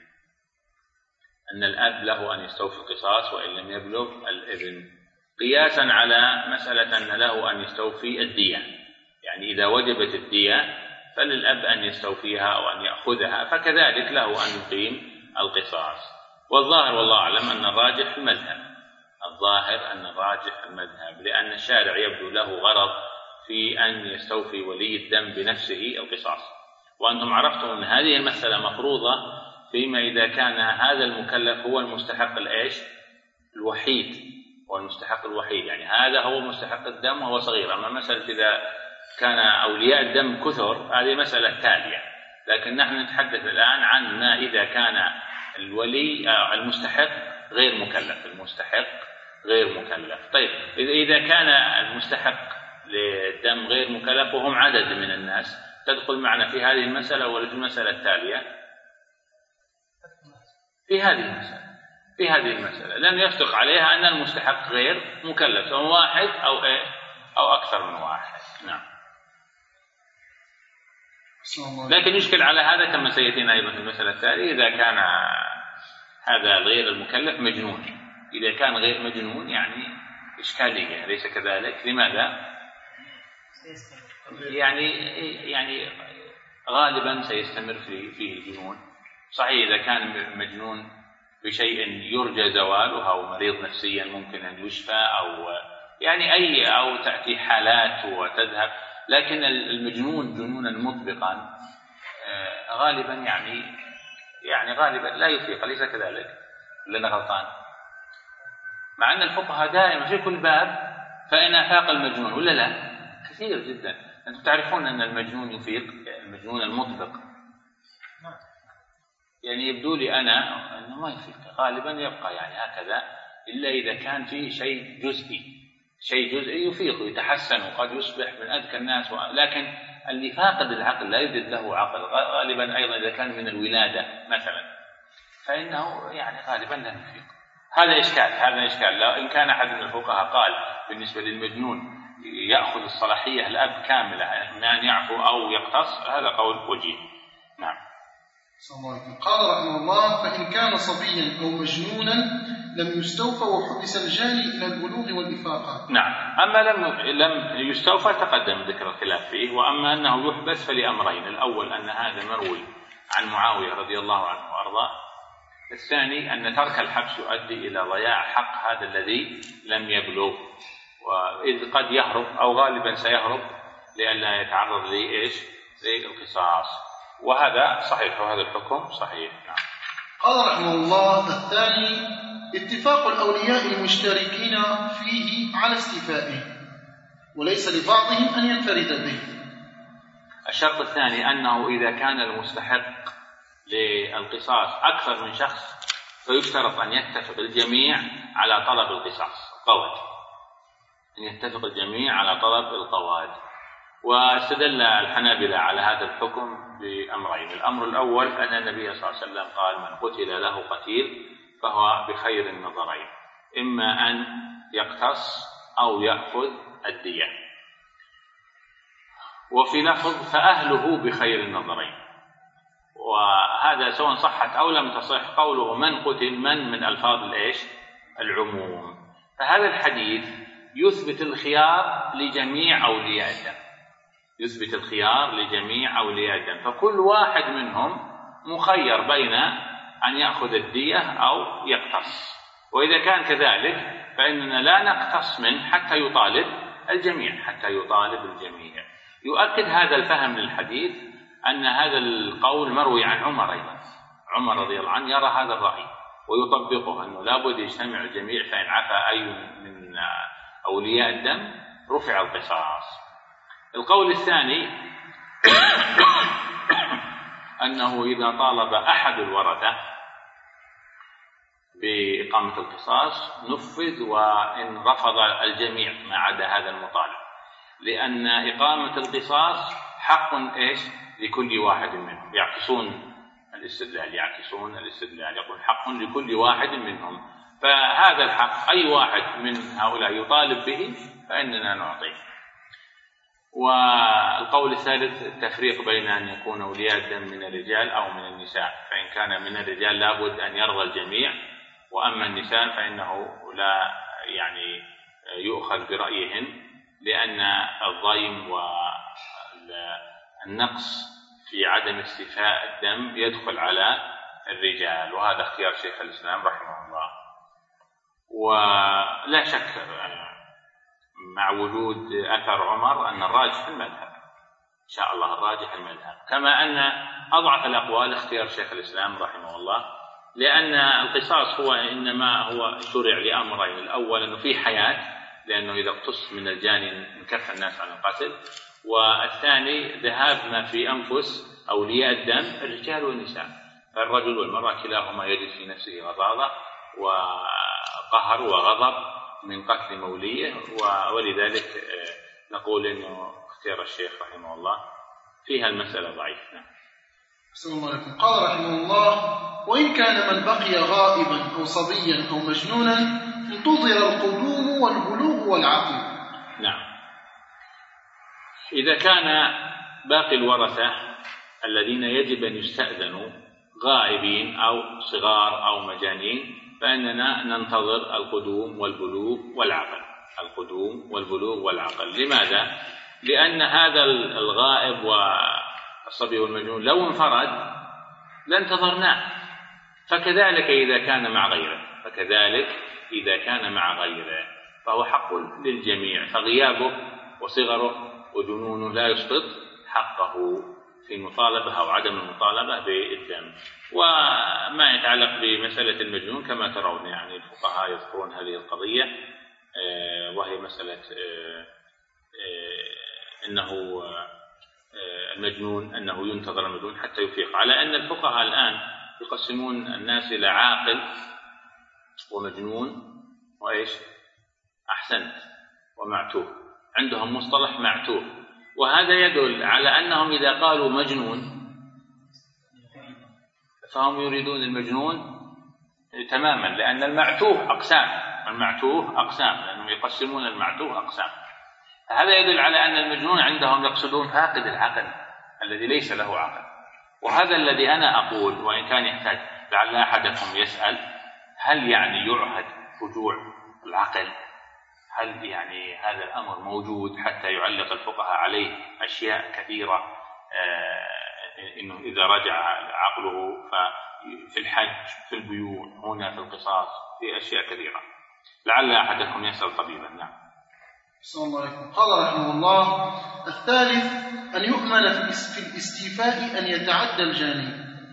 أن الأب له أن يستوفي القصاص وإن لم يبلغ الابن، قياسا على مسألة أن له أن يستوفي الدية، يعني إذا وجبت الدية فللأب أن يستوفيها أو أن يأخذها، فكذلك له أن يقيم القصاص. والظاهر والله أعلم أن الراجح المذهب، الظاهر أن الراجح المذهب، لأن الشارع يبدو له غرض في أن يستوفي ولي الدم بنفسه القصاص. وأنتم عرفتم أن هذه المسألة مفروضة فيما إذا كان هذا المكلف هو المستحق الإيش الوحيد، هو المستحق الوحيد، يعني هذا هو مستحق الدم وهو صغير. أما مسألة إذا كان أولياء الدم كثر هذه مسألة تالية، لكن نحن نتحدث الآن عن ما إذا كان الولي المستحق غير مكلف، المستحق غير مكلف. طيب إذا كان المستحق للدم غير مكلف وهم عدد من الناس، تدخل معنا في هذه المسألة ولا في المسألة التالية؟ في هذه المسألة، في هذه المسألة لن يصدق عليها أن المستحق غير مكلف، سواء واحد أو إيه أو أكثر من واحد. نعم. السلام عليكم. لكن يشكل على هذا كما سيأتينا أيضا في المسألة التالية، إذا كان هذا غير المكلف مجنون. إذا كان غير مجنون يعني إشكالية، أليس كذلك؟ لماذا؟ يعني يعني غالبا سيستمر في فيه الجنون. صحيح إذا كان مجنون بشيء يرجى زواله أو مريض نفسيا ممكن أن يشفى أو يعني أي أو تأتي حالات وتذهب، لكن المجنون جنونا مطبقا غالبا يعني يعني غالبا لا يفيق، أليس كذلك؟ لأنه غلطان. مع أن الفقهاء دائما في كل باب فإن أفاق المجنون ولا لا؟ كثير جدا. أنتم تعرفون أن المجنون يفيق، المجنون المطبق يعني يبدو لي أنا أنه ما يفيق، غالبا يبقى يعني هكذا، إلا إذا كان فيه شيء جزئي، شيء جزئي يفيق ويتحسن وقد يصبح من أذكى الناس، لكن اللي فاقد العقل لا يوجد له عقل غالبا أيضا إذا كان من الولادة مثلا فإنه يعني غالبا لا يفيق. هذا إشكال، هذا إشكال. لا إن كان أحد من الفقهاء قال بالنسبة للمجنون يأخذ الصلاحية الأب كاملة من أن يعفو أو يقتص، هذا قول وجيه. نعم. قال رحمه الله: فإن كان صبيا أو مجنونا لم يستوفى وحبس الجاني إلى البلوغ والإفاقة. نعم. أما لم لم يستوفى تقدم ذكر الخلاف فيه، وأما أنه يحبس فلأمرين: الأول أن هذا مروي عن معاوية رضي الله عنه وأرضاه، الثاني أن ترك الحبس يؤدي إلى ضياع حق هذا الذي لم يبلغ، وإذ قد يهرب أو غالبا سيهرب لئلا يتعرض لإيش؟ للقصاص، وهذا صحيح وهذا الحكم صحيح. نعم. قال رحمه الله: الثاني اتفاق الأولياء المشتركين فيه على استيفائه وليس لبعضهم أن ينفرد به. الشرط الثاني أنه إذا كان المستحق للقصاص أكثر من شخص فيشترط أن يتفق الجميع على طلب القصاص القواد، أن يتفق الجميع على طلب القواد. واستدل الحنابلة على هذا الحكم بأمرين: الأمر الأول أن النبي صلى الله عليه وسلم قال: من قتل له قتيل فهو بخير النظرين، إما أن يقتص أو يأخذ الدية. وفي لفظ: فأهله بخير النظرين، وهذا سواء صحت أو لم تصح. قوله من قتل من من ألفاظ الإيش؟ العموم. فهذا الحديث يثبت الخيار لجميع أولياء الدم، يثبت الخيار لجميع أولياء الدم، فكل واحد منهم مخير بين أن يأخذ الدية أو يقتص. وإذا كان كذلك فإننا لا نقتص منه حتى يطالب الجميع، حتى يطالب الجميع. يؤكد هذا الفهم للحديث أن هذا القول مروي عن عمر أيضا، عمر رضي الله عنه يرى هذا الرأي ويطبقه، أنه لابد يجتمع الجميع، فإن عفا أي من أولياء الدم رفع القصاص. القول الثاني أنه إذا طالب أحد الورثة بإقامة القصاص نفذ، وإن رفض الجميع ما عدا هذا المطالب، لأن إقامة القصاص حق إيش؟ لكل واحد منهم. يعكسون الاستدلال، يعكسون الاستدلال، يقول حق لكل واحد منهم، فهذا الحق أي واحد من هؤلاء يطالب به فإننا نعطيه. والقول الثالث التفريق بين أن يكون أولياء الدم من الرجال أو من النساء، فإن كان من الرجال لابد أن يرضى الجميع، وأما النساء فإنه لا يعني يؤخذ برأيهن، لأن الضيم والنقص في عدم استيفاء الدم يدخل على الرجال، وهذا اختيار شيخ الإسلام رحمه الله. ولا شك مع وجود أثر عمر أن الراجح المذهب، إن شاء الله الراجح المذهب، كما أن أضعف الأقوال اختيار شيخ الإسلام رحمه الله، لأن القصاص هو إنما هو شرع لأمرين: الأول أنه في حياة، لأنه إذا اقتص من الجاني انكف الناس عن القتل، والثاني ذهاب ما في أنفس أولياء الدم الرجال والنساء، فالرجل والمرأة كلاهما يجد في نفسه غضاضة وقهر وغضب من قتل موليه، ولذلك نقول إنه اختيار الشيخ رحمه الله فيها المسألة ضعيفة. السلام عليكم. قال رحمه الله: وإن كان من بقي غائبا أو صبيا أو مجنونا انتظر القدوم والبلوغ والعقل. نعم. إذا كان باقي الورثة الذين يجب أن يستأذنوا غائبين أو صغار أو مجانين فإننا ننتظر القدوم والبلوغ والعقل. القدوم والبلوغ والعقل. لماذا؟ لأن هذا الغائب والصبي والمجنون لو انفرد لانتظرناه، فكذلك إذا كان مع غيره فكذلك إذا كان مع غيره فهو حق للجميع، فغيابه وصغره وجنونه لا يسقط حقه في المطالبة أو عدم المطالبة بالدم. وما يتعلق بمسألة المجنون كما ترون يعني الفقهاء يذكرون هذه القضية، وهي مسألة أنه المجنون أنه ينتظر المجنون حتى يفيق، على أن الفقهاء الآن يقسمون الناس إلى عاقل ومجنون وإيش أحسنت ومعتوه، عندهم مصطلح معتوه، وهذا يدل على أنهم إذا قالوا مجنون فهم يريدون المجنون تماما، لأن المعتوه أقسام، المعتوه أقسام لأنهم يقسمون المعتوه أقسام. هذا يدل على أن المجنون عندهم يقصدون فاقد العقل الذي ليس له عقل. وهذا الذي أنا أقول، وإن كان يحتاج لعل أحدكم يسأل هل يعني يعهد رجوع العقل؟ هل يعني هذا الأمر موجود حتى يعلق الفقهاء عليه أشياء كثيرة، آه إنه إذا رجع عقله في الحج في البيوع هنا في القصاص في أشياء كثيرة، لعل أحدكم يسأل طبيبا. نعم. السلام عليكم. قال رحمه الله: الثالث أن يؤمن في الاستيفاء أن يتعدى الجاني.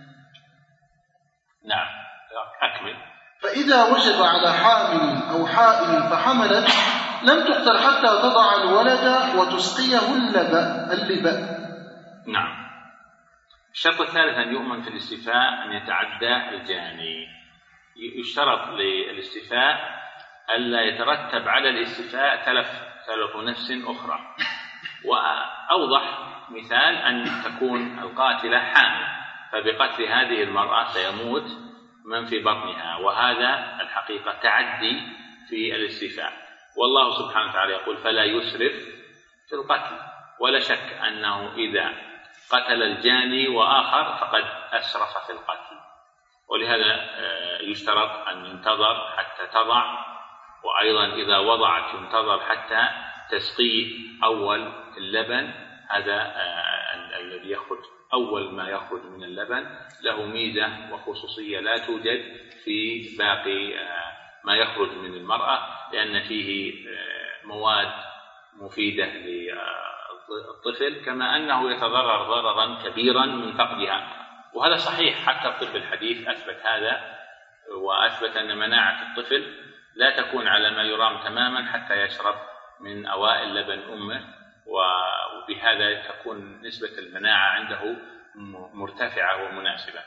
نعم أكمل. فإذا وجب على حامل أو حائل فحملت لم تقتل حتى تضع الولد وتسقيه اللبأ اللبأ. نعم. الشرط الثالث أن يؤمن في الاستيفاء أن يتعدى الجاني. يشترط للاستيفاء ألا يترتب على الاستيفاء تلف تلف نفس أخرى. وأوضح مثال أن تكون القاتلة حامل، فبقتل هذه المرأة سيموت من في بطنها، وهذا الحقيقة تعدي في الاستيفاء. والله سبحانه وتعالى يقول: فلا يسرف في القتل. ولا شك أنه إذا قتل الجاني وآخر فقد أسرف في القتل، ولهذا يشترط أن ينتظر حتى تضع، وأيضا إذا وضعت ينتظر حتى تسقيه أول اللبن. هذا الذي يخرج أول ما يخرج من اللبن له ميزة وخصوصية لا توجد في باقي ما يخرج من المرأة، لأن فيه مواد مفيدة للطفل، كما أنه يتضرر ضررا كبيرا من فقدها. وهذا صحيح، حتى الطب الحديث أثبت هذا، وأثبت أن مناعة الطفل لا تكون على ما يرام تماما حتى يشرب من أوائل لبن أمه، وبهذا تكون نسبة المناعة عنده مرتفعة ومناسبة.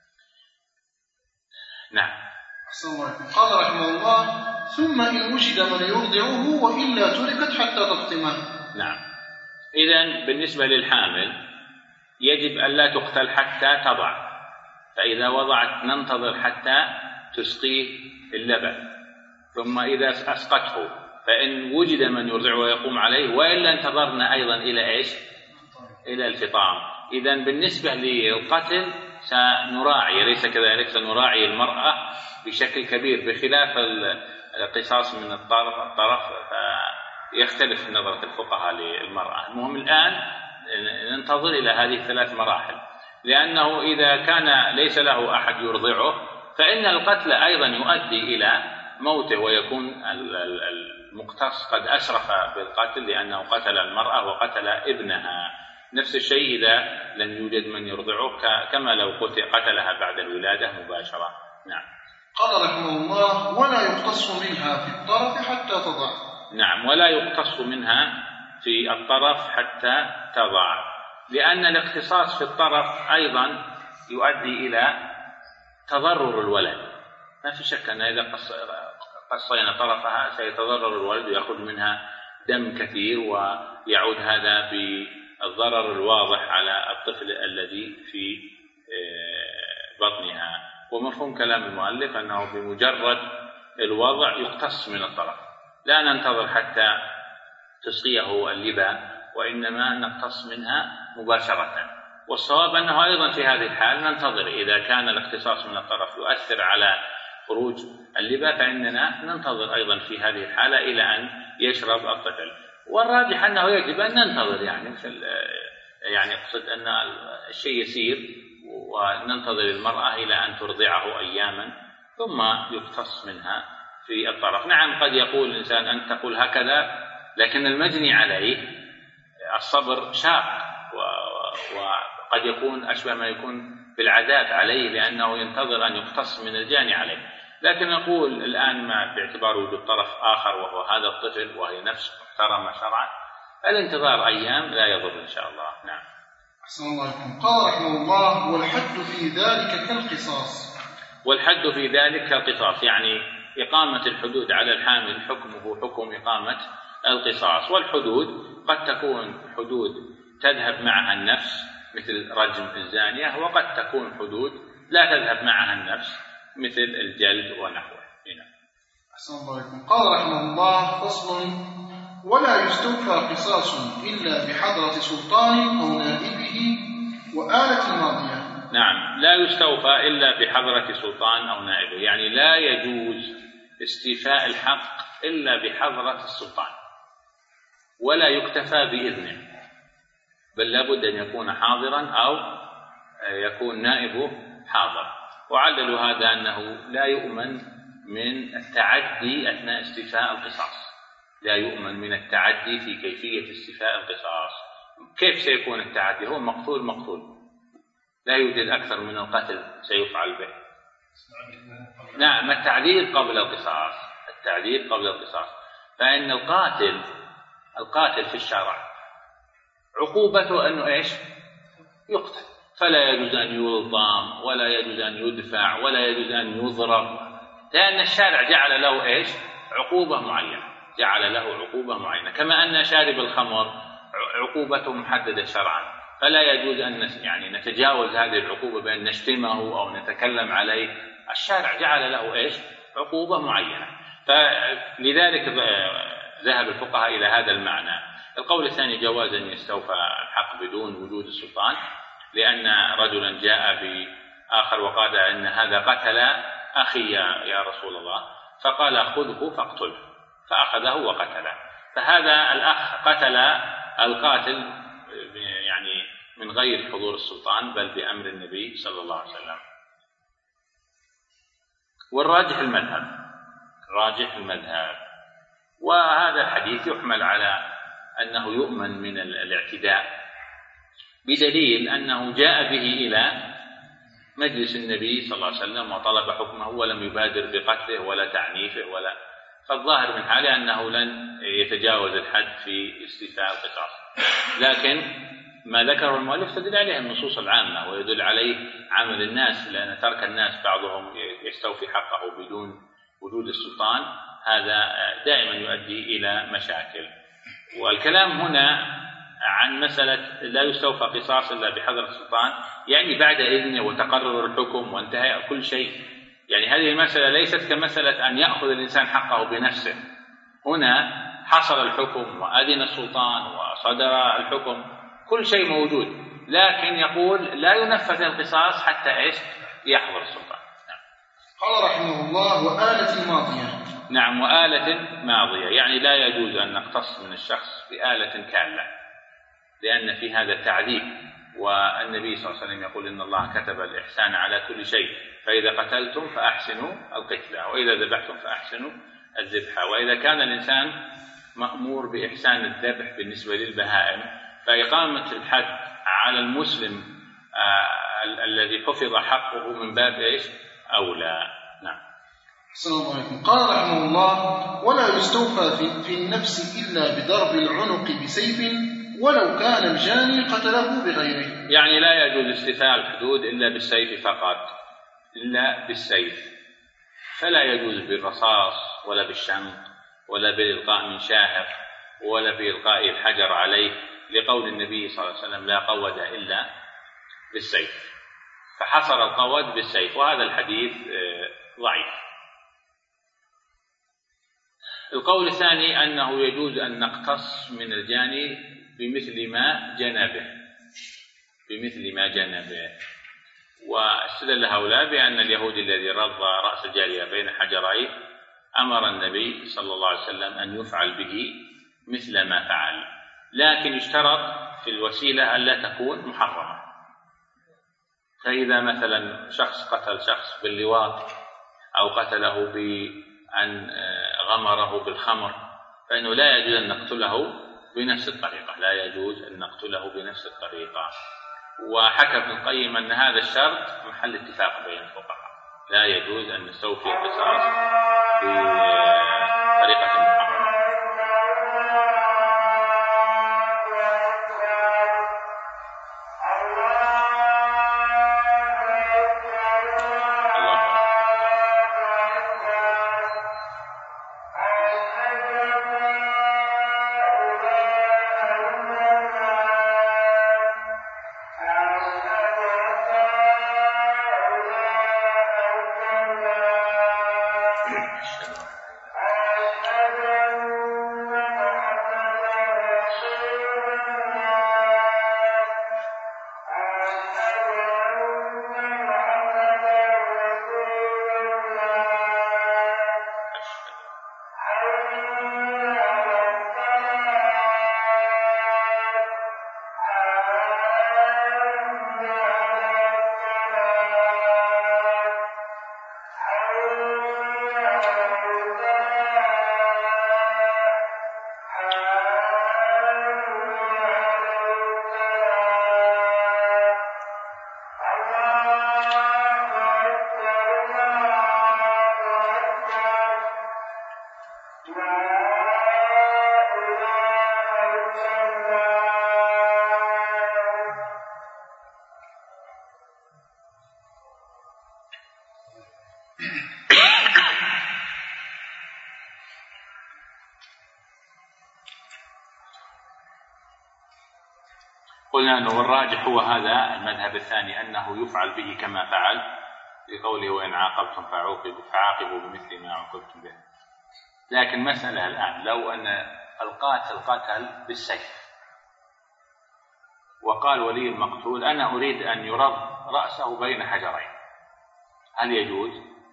نعم. قال رحمه الله: ثم إن وجد من يرضعه وإلا تركت حتى تفطمه. نعم. إذن بالنسبة للحامل يجب أن لا تقتل حتى تضع، فإذا وضعت ننتظر حتى تسقيه اللبن، ثم إذا أسقته فإن وجد من يرضعه ويقوم عليه، وإلا انتظرنا أيضا إلى إيش؟ إلى الفطام. إذن بالنسبة للقتل سنراعي، ليس كذلك، سنراعي المرأة بشكل كبير، بخلاف القصاص من الطرف الطرف فيختلف نظرة الفقهاء للمرأة. المهم الآن ننتظر إلى هذه الثلاث مراحل، لأنه إذا كان ليس له أحد يرضعه فإن القتل أيضا يؤدي إلى موته، ويكون المقتص قد أسرف بالقتل لأنه قتل المرأة وقتل ابنها. نفس الشيء إذا لم يوجد من يرضعه، كما لو قتلها بعد الولادة مباشرة. نعم. قال رحمه الله: ولا يقتص منها في الطرف حتى تضع. نعم، ولا يقتص منها في الطرف حتى تضع، لأن الاختصاص في الطرف أيضا يؤدي إلى تضرر الولد. ما في شك أن إذا قصينا طرفها سيتضرر الولد ويأخذ منها دم كثير، ويعود هذا بالضرر الواضح على الطفل الذي في بطنها. ومفهوم كلام المؤلف أنه بمجرد الوضع يقتص من الطرف، لا ننتظر حتى تسقيه اللبن، وإنما نقتص منها مباشرة. والصواب أنه أيضا في هذه الحال ننتظر، إذا كان الاختصاص من الطرف يؤثر على خروج اللبا فإننا ننتظر أيضا في هذه الحالة إلى أن يشرب الطفل. والراجح أنه يجب أن ننتظر، يعني مثل يعني أقصد أن الشيء يسير وننتظر المرأة إلى أن ترضعه أياما ثم يقتص منها في الطرف. نعم قد يقول الإنسان أن تقول هكذا، لكن المجني عليه الصبر شاق وقد يكون أشبه ما يكون بالعذاب عليه، لأنه ينتظر أن يقتص من الجاني عليه. لكن نقول الآن مع باعتبار وجود طرف آخر وهو هذا الطفل وهي نفس محترمة شرعا، الانتظار أيام لا يضر إن شاء الله. نعم. أحسن الله عليكم. قال رحمه الله: والحد في ذلك كالقصاص. والحد في ذلك كالقصاص، يعني إقامة الحدود على الحامل حكمه حكم إقامة القصاص. والحدود قد تكون حدود تذهب معها النفس مثل رجم الزانية، وقد تكون حدود لا تذهب معها النفس مثل الجلد ونحوه. أحسن الله عليكم. قال رحمه الله: فصل: ولا يستوفى قصاص إلا بحضرة سلطان أو نائبه وآلة ماضية. نعم، لا يستوفى إلا بحضرة سلطان أو نائبه، يعني لا يجوز استيفاء الحق إلا بحضرة السلطان، ولا يكتفى بإذنه، بل لابد أن يكون حاضرا أو يكون نائبه حاضر. وعللوا هذا أنه لا يؤمن من التعدي أثناء استيفاء القصاص، لا يؤمن من التعدي في كيفية استيفاء القصاص. كيف سيكون التعدي؟ هو مقتول مقتول، لا يوجد أكثر من القتل سيفعل به. نعم، التعذيب قبل القصاص، التعذيب قبل القصاص. فإن القاتل القاتل في الشرع عقوبته أنه إيش؟ يقتل، فلا يجوز أن يلطم ولا يجوز أن يدفع ولا يجوز أن يضرب، لأن الشارع جعل له إيش؟ عقوبة معينة، جعل له عقوبة معينة. كما أن شارب الخمر عقوبته محددة شرعا، فلا يجوز أن يعني نتجاوز هذه العقوبة بأن نشتمه أو نتكلم عليه. الشارع جعل له إيش؟ عقوبة معينة. فلذلك ذهب الفقهاء إلى هذا المعنى. القول الثاني جواز أن يستوفى الحق بدون وجود السلطان، لأن رجلا جاء بآخر وقال أن هذا قتل أخي يا رسول الله، فقال خذه فاقتله، فأخذه وقتله، فهذا الأخ قتل القاتل يعني من غير حضور السلطان بل بأمر النبي صلى الله عليه وسلم. والراجح المذهب، راجح المذهب، وهذا الحديث يحمل على أنه يؤمن من الاعتداء، بدليل أنه جاء به إلى مجلس النبي صلى الله عليه وسلم وطلب حكمه ولم يبادر بقتله ولا تعنيفه ولا، فالظاهر من حاله أنه لن يتجاوز الحد في استيفاء القصاص. لكن ما ذكره المؤلف تدل عليه النصوص العامة ويدل عليه عمل الناس، لأن ترك الناس بعضهم يستوفي حقه بدون وجود السلطان هذا دائما يؤدي إلى مشاكل. والكلام هنا عن مسألة لا يستوفى قصاص إلا بحضرة السلطان، يعني بعد إذنه وتقرر الحكم وانتهاء كل شيء. يعني هذه المسألة ليست كمسألة أن يأخذ الإنسان حقه بنفسه، هنا حصل الحكم وأذن السلطان وصدر الحكم، كل شيء موجود، لكن يقول لا ينفذ القصاص حتى إيش؟ يحضر السلطان. نعم. قال رحمه الله: وآلة ماضية. نعم، وآلة ماضية، يعني لا يجوز أن نقتص من الشخص بآلة كاملة، لأن في هذا تعذيب، والنبي صلى الله عليه وسلم يقول إن الله كتب الإحسان على كل شيء، فإذا قتلتم فأحسنوا القتلة، وإذا ذبحتم فأحسنوا الذبحة. وإذا كان الإنسان مأمور بإحسان الذبح بالنسبة للبهائم، فإقامة الحد على المسلم آه ال- الذي حفظ حقه من باب إيش؟ أولى. نعم. السلام عليكم. قال رحمه الله: ولا يستوفى في, في النفس إلا بضرب العنق بسيف ولو كان الجاني قتله بغيره. يعني لا يجوز استيفاء الحدود إلا بالسيف فقط، إلا بالسيف، فلا يجوز بالرصاص ولا بالشنق ولا بالإلقاء من شاهق ولا بإلقاء الحجر عليه، لقول النبي صلى الله عليه وسلم لا قود إلا بالسيف، فحصر القود بالسيف، وهذا الحديث ضعيف. القول الثاني أنه يجوز أن نقتص من الجاني بمثل ما جنى به، بمثل ما جنى به. واستدل هؤلاء بأن اليهودي الذي رض رأس الجارية بين حجرين أمر النبي صلى الله عليه وسلم أن يفعل به مثل ما فعل، لكن يشترط في الوسيلة ألا تكون محرمة. فإذا مثلا شخص قتل شخص باللواط أو قتله بأن غمره بالخمر فإنه لا يجوز أن نقتله بنفس الطريقة، لا يجوز أن نقتله بنفس الطريقة. وحكى ابن القيم أن هذا الشرط محل اتفاق بين الفقهاء، لا يجوز أن نستوفي القصاص بطريقة محرمة. قلنا أنه الراجح هو هذا المذهب الثاني، أنه يفعل به كما فعل، لقوله وإن عاقبتم فعوقبوا فعاقبوا بمثل ما عوقبتم به. لكن مسألة الآن، لو أن القاتل قتل بالسيف وقال ولي المقتول أنا أريد أن يرد رأسه بين حجرين، هل يجوز؟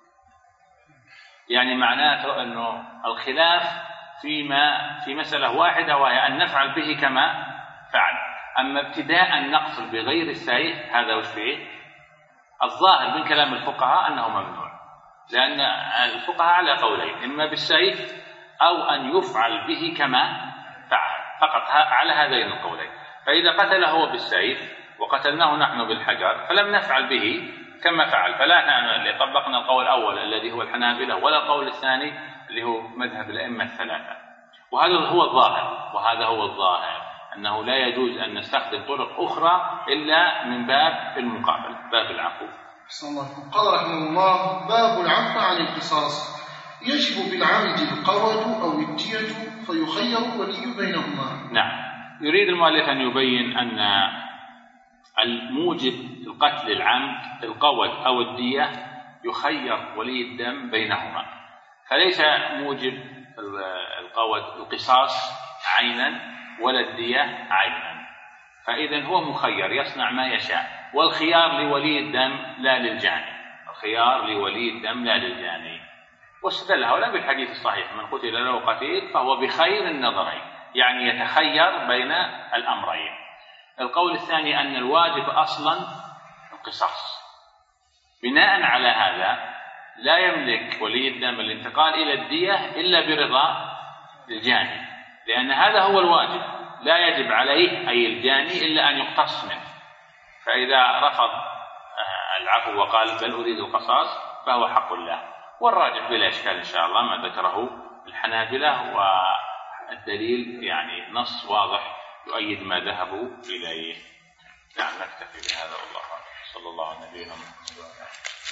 يعني معناته أنه الخلاف فيما في مسألة واحدة، وهي أن نفعل به كما فعل. أما ابتداء نقتل بغير السيف هذا وش فيه؟ الظاهر من كلام الفقهاء أنه ممنوع، لأن الفقهاء على قولين، إما بالسيف أو أن يفعل به كما فعل، فقط على هذين القولين. فإذا قتله هو بالسيف وقتلناه نحن بالحجر فلم نفعل به كما فعل، فلا نحن طبقنا القول الأول الذي هو الحنابلة ولا القول الثاني اللي هو مذهب الأئمة الثلاثة. وهذا هو الظاهر، وهذا هو الظاهر أنه لا يجوز أن نستخدم طرق أخرى إلا من باب المقابل، باب العفو. قال رحمه الله: باب العفو عن القصاص، يجب بالعمد القود أو الدية فيخير ولي بينهما. نعم، يريد المؤلف أن يبين أن الموجب القتل العمد القود أو الدية يخير ولي الدم بينهما، فليس موجب القود القصاص عينا ولا الدية عينا، فإذا هو مخير يصنع ما يشاء، والخيار لولي الدم لا للجاني، الخيار لولي الدم لا للجاني. واستدل هؤلاء بالحديث الصحيح: من قتل له قتيل فهو بخير النظرين، يعني يتخير بين الأمرين. القول الثاني أن الواجب أصلا القصاص، بناء على هذا لا يملك ولي الدم الانتقال إلى الدية إلا برضا الجاني، لأن هذا هو الواجب، لا يجب عليه أي الجاني إلا أن يقتص منه. فإذا رفض العفو وقال بل أريد القصاص فهو حق الله. والراجح بلا إشكال إن شاء الله ما ذكره الحنابلة، والدليل يعني نص واضح يؤيد ما ذهبوا إليه. نعم، نكتفي بهذا والله أعلم. صلى الله على نبينا محمد.